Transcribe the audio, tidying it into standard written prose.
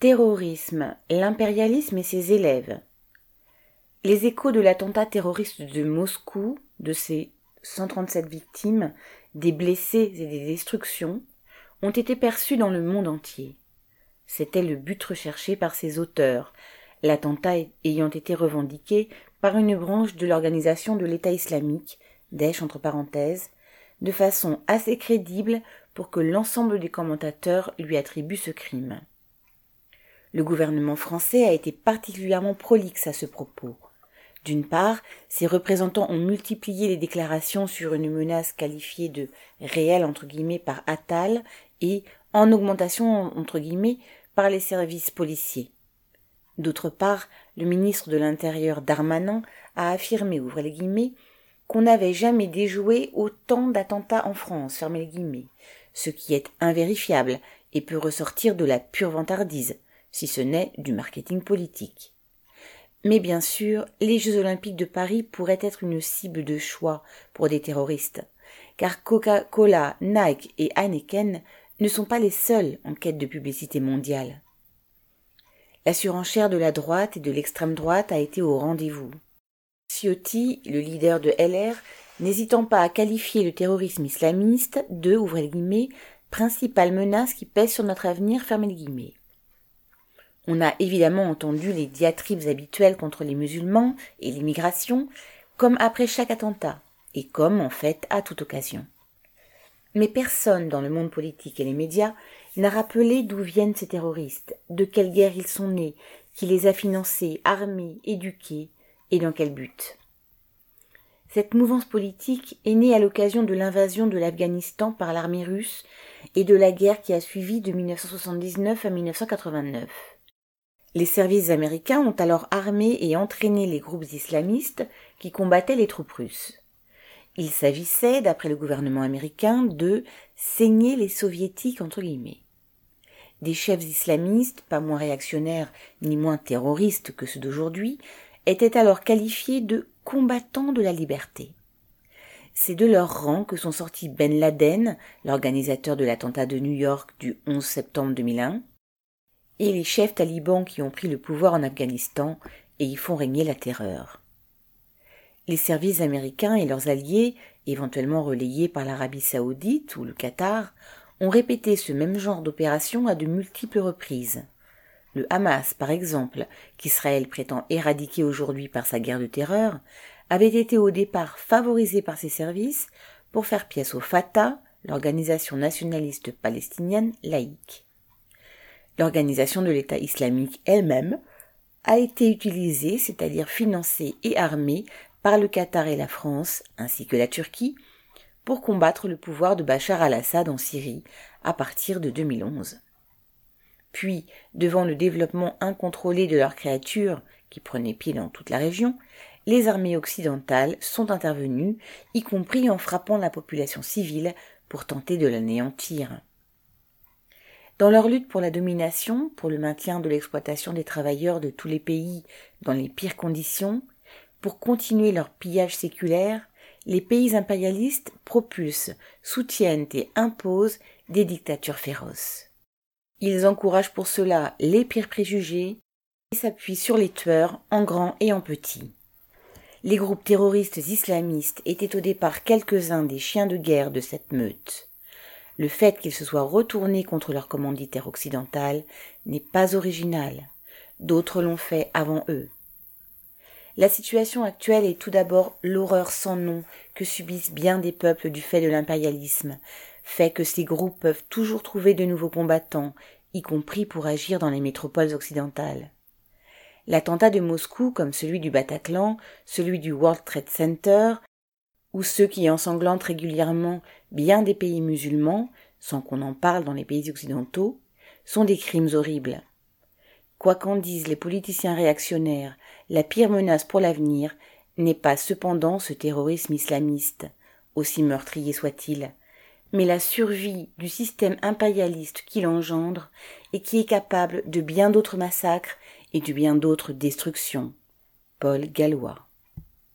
Terrorisme, l'impérialisme et ses élèves. Les échos de l'attentat terroriste de Moscou, de ses 137 victimes, des blessés et des destructions, ont été perçus dans le monde entier. C'était le but recherché par ses auteurs, l'attentat ayant été revendiqué par une branche de l'organisation de l'État islamique, Daesh entre parenthèses, de façon assez crédible pour que l'ensemble des commentateurs lui attribuent ce crime. Le gouvernement français a été particulièrement prolixe à ce propos. D'une part, ses représentants ont multiplié les déclarations sur une menace qualifiée de « réelle » entre guillemets par Attal et « en augmentation » entre guillemets par les services policiers. D'autre part, le ministre de l'Intérieur Darmanin a affirmé, ouvrez les guillemets, qu'on n'avait jamais déjoué autant d'attentats en France, fermez les guillemets, ce qui est invérifiable et peut ressortir de la pure vantardise, si ce n'est du marketing politique. Mais bien sûr, les Jeux Olympiques de Paris pourraient être une cible de choix pour des terroristes, car Coca-Cola, Nike et Heineken ne sont pas les seuls en quête de publicité mondiale. La surenchère de la droite et de l'extrême droite a été au rendez-vous. Ciotti, le leader de LR, n'hésitant pas à qualifier le terrorisme islamiste de, ouvrez les guillemets, principale menace qui pèse sur notre avenir, fermez les guillemets. On a évidemment entendu les diatribes habituelles contre les musulmans et l'immigration, comme après chaque attentat, et comme en fait à toute occasion. Mais personne dans le monde politique et les médias n'a rappelé d'où viennent ces terroristes, de quelle guerre ils sont nés, qui les a financés, armés, éduqués, et dans quel but. Cette mouvance politique est née à l'occasion de l'invasion de l'Afghanistan par l'armée russe et de la guerre qui a suivi de 1979 à 1989. Les services américains ont alors armé et entraîné les groupes islamistes qui combattaient les troupes russes. Il s'agissait, d'après le gouvernement américain, de « saigner les soviétiques » entre guillemets. Des chefs islamistes, pas moins réactionnaires ni moins terroristes que ceux d'aujourd'hui, étaient alors qualifiés de « combattants de la liberté ». C'est de leur rang que sont sortis Ben Laden, l'organisateur de l'attentat de New York du 11 septembre 2001, et les chefs talibans qui ont pris le pouvoir en Afghanistan et y font régner la terreur. Les services américains et leurs alliés, éventuellement relayés par l'Arabie saoudite ou le Qatar, ont répété ce même genre d'opération à de multiples reprises. Le Hamas, par exemple, qu'Israël prétend éradiquer aujourd'hui par sa guerre de terreur, avait été au départ favorisé par ses services pour faire pièce au Fatah, l'organisation nationaliste palestinienne laïque. L'organisation de l'État islamique elle-même a été utilisée, c'est-à-dire financée et armée par le Qatar et la France, ainsi que la Turquie, pour combattre le pouvoir de Bachar al-Assad en Syrie à partir de 2011. Puis, devant le développement incontrôlé de leurs créatures, qui prenaient pied dans toute la région, les armées occidentales sont intervenues, y compris en frappant la population civile pour tenter de l'anéantir. Dans leur lutte pour la domination, pour le maintien de l'exploitation des travailleurs de tous les pays dans les pires conditions, pour continuer leur pillage séculaire, les pays impérialistes propulsent, soutiennent et imposent des dictatures féroces. Ils encouragent pour cela les pires préjugés et s'appuient sur les tueurs en grand et en petit. Les groupes terroristes islamistes étaient au départ quelques-uns des chiens de guerre de cette meute. Le fait qu'ils se soient retournés contre leur commanditaire occidental n'est pas original. D'autres l'ont fait avant eux. La situation actuelle est tout d'abord l'horreur sans nom que subissent bien des peuples du fait de l'impérialisme, fait que ces groupes peuvent toujours trouver de nouveaux combattants, y compris pour agir dans les métropoles occidentales. L'attentat de Moscou, comme celui du Bataclan, celui du World Trade Center, ou ceux qui ensanglantent régulièrement bien des pays musulmans, sans qu'on en parle dans les pays occidentaux, sont des crimes horribles. Quoi qu'en disent les politiciens réactionnaires, la pire menace pour l'avenir n'est pas cependant ce terrorisme islamiste, aussi meurtrier soit-il, mais la survie du système impérialiste qui l'engendre et qui est capable de bien d'autres massacres et de bien d'autres destructions. Paul Gallois.